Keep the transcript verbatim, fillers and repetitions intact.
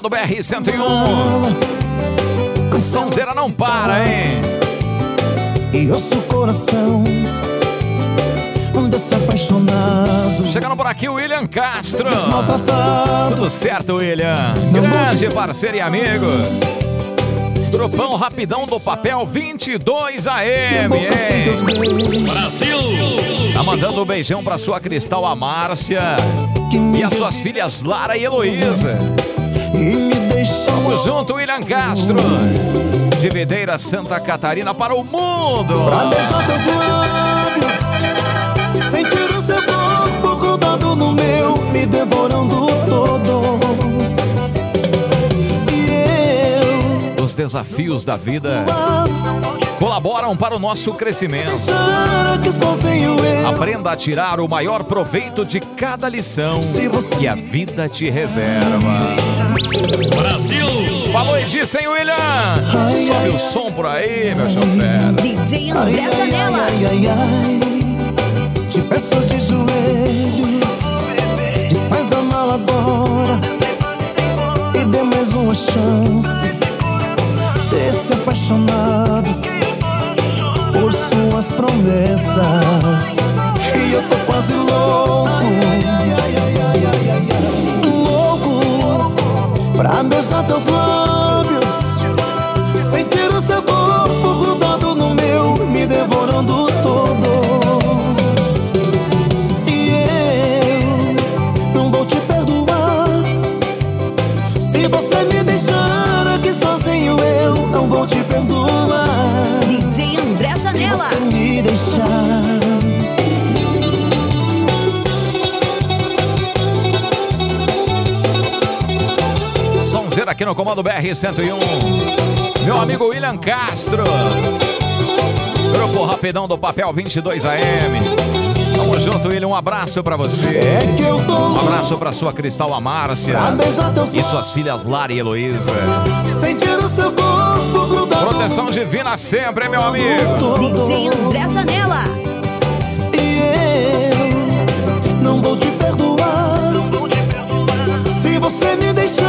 comando B R cento e um. Sonzeira não para, hein? E ouço o coração desse apaixonado. Chegando por aqui o William Castro. Maltratado. Tudo certo, William? Grande parceiro e amigo. Grupão Rapidão do Papel vinte e dois A M, hein? Brasil! Tá mandando um beijão pra sua Cristal, a Márcia, e as suas filhas Lara e Heloísa. E me deixa Tamo junto, William Castro. De Videira, Santa Catarina para o mundo. pra beijar teus lábios, sentir o seu corpo grudado no meu, me devorando todo. E eu Os desafios da vida colaboram para o nosso crescimento. achar que sozinho eu Aprenda a tirar o maior proveito de cada lição que a vida te reserva. Brasil! Falou e disse, hein, William? Sobe o som por aí, meu chofer. D J André Ai, Zanella. ai, ai, ai, te peço de joelhos, desfaz a mala agora e dê mais uma chance desse apaixonado por suas promessas. E eu tô quase louco, louco pra beijar teus lábios, sentir o seu corpo grudado no meu, me devorando todo. E eu não vou te perdoar se você me deixar aqui sozinho. Eu não vou te perdoar D J André se Zanella. você me deixar. Sonzeira aqui no comando B R cento e um. Meu amigo William Castro. Grupo Rapidão do Papel vinte e dois A M. Tamo junto, William. Um abraço pra você. É que eu tô Um louco abraço pra sua Cristal, a Márcia, pra beijar teus e suas filhas Lara e Heloísa. lábios, sentir o seu corpo grudado Proteção divina sempre, hein, meu amigo? todo. D J André Zanella. E eu não vou te perdoar se você me deixar